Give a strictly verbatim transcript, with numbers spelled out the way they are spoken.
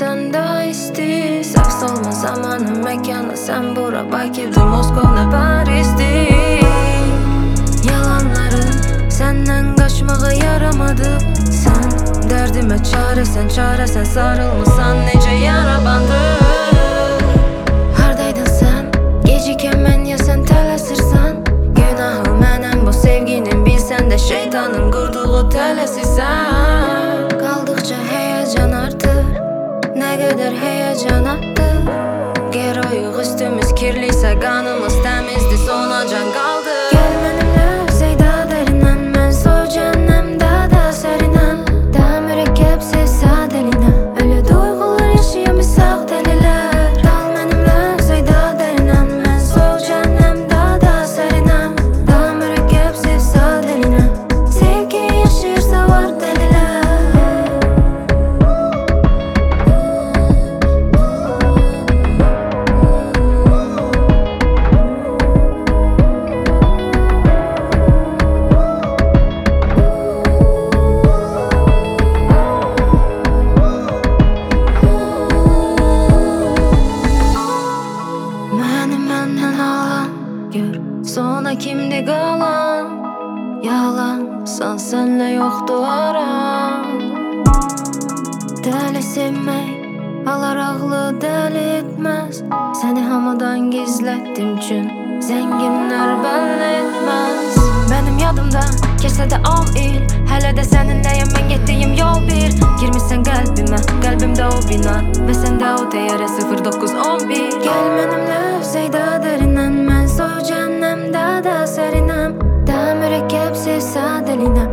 sen daha isti. Saf solma zamanı mekanı, sen bura Bakır'dı, Moskova ne Paris'ti. Yalanların senden kaçmağa yaramadı. Sen derdime çare, sen çare, sen sarılmasan nece yara bandı. Hardaydın sen geciken ben, ya sen tələsirsən. Günahı mənim bu sevginin, bilsən də şeytanın qurduğu tələsisən. Qaldıqca heyecan artır, ne kadar heyecan attı. Geroyuq üstümüz kirliyse kanımız temizdi, sona can kaldı. Gel benimle Zeyda derinden, ben soy cennem daha da serinem. Daha mürekkepsiz sadeline, öyle duygular yaşıyor bir sağ deliler. Dal benimle Zeyda derinden, ben soy cennem daha da serinem. Daha mürekkepsiz sadeline, sevgi yaşıyorsa var deliler. Məni məndən alan gör, sonra kimdi qalan? Yalansan, senle yoktu aram. Deli sevmek alar ağlı deli etmez. Seni hamadan gizlettim çün zenginler belli etmez. Benim yadımda keçsə də on il, hələ də səninləyəm, mən getdiyim yol bir. Girmişsən qəlbimə, qəlbimdə o bina, və səndə o deyərə sıfır dokuz on bir. Gel mənimlə Zeyda derindən, mən soy cennem daha da serinem. Daha mürekkepsiz sadeline,